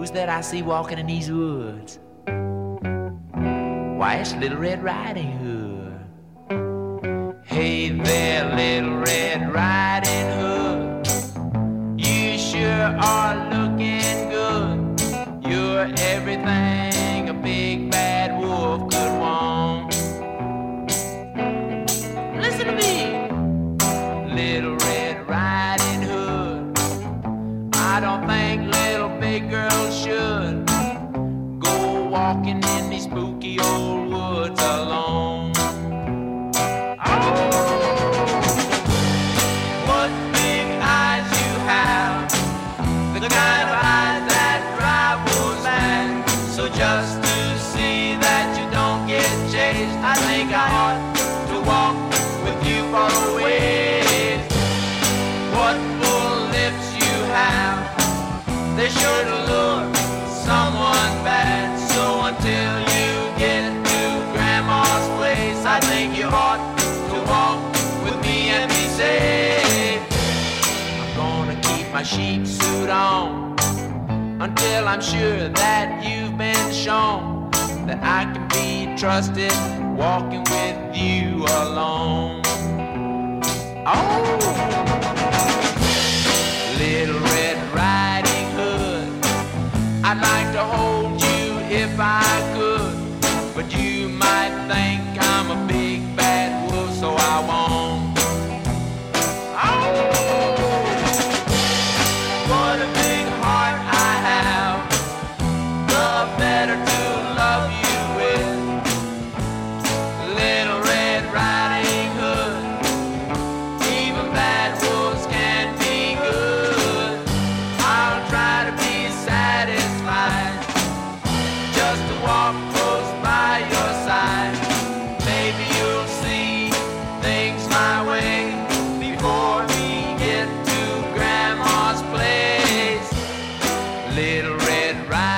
Who's that I see walking in these woods? Why, it's Little Red Riding Hood. Hey there, Little Red Riding Hood. You sure are looking good. You're everything a big bad wolf could want. Listen to me, Little Red Riding Hood. I don't think little big girls should go walking in these spooky old woods alone. Oh, what big eyes you have, the kind of eyes that drive wolves mad. So just to see that you don't get chased, I think I ought to walk with you for a ways. What full lips you have, they sure to lure someone bad. So until you get to Grandma's place, I think you ought to walk with me and be safe. I'm gonna keep my sheep suit on until I'm sure that you've been shown that I can be trusted walking with you alone. Oh, Little Red Riding Hood, I'd like to hold you if I could, but you might think I'm a big bad wolf, so I won't. Oh, what a big heart I have, the better to love you with. Little Red Riding Hood, even bad wolves can be good. I'll try to be satisfied just to walk close by your side. Maybe you'll see things my way before we get to Grandma's place. Little Red Riding